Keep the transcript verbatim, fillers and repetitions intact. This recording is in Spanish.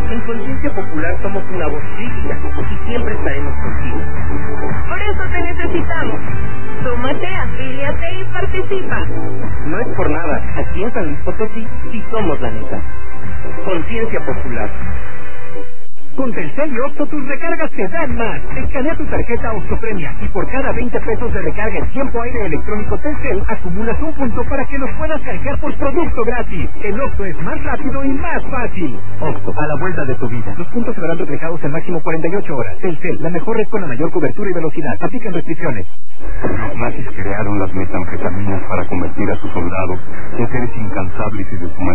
En Conciencia Popular somos una voz crítica y siempre estaremos contigo. Por eso te necesitamos. Súmate, afíliate y participa. No es por nada, aquí en San Luis Potosí sí somos la neta. Conciencia Popular. Con Telcel y Oxxo tus recargas te dan más. Escanea tu tarjeta Oxxo Premia y por cada veinte pesos de recarga en tiempo aire electrónico Telcel acumulas un punto para que los puedas canjear por producto gratis. El Oxxo es más rápido y más fácil. Oxxo, a la vuelta de tu vida. Los puntos se verán reflejados en máximo cuarenta y ocho horas. Telcel, la mejor red con la mayor cobertura y velocidad. Aplican restricciones. Los nazis crearon las metanfetaminas para convertir a sus soldados en seres incansables y deshumanos.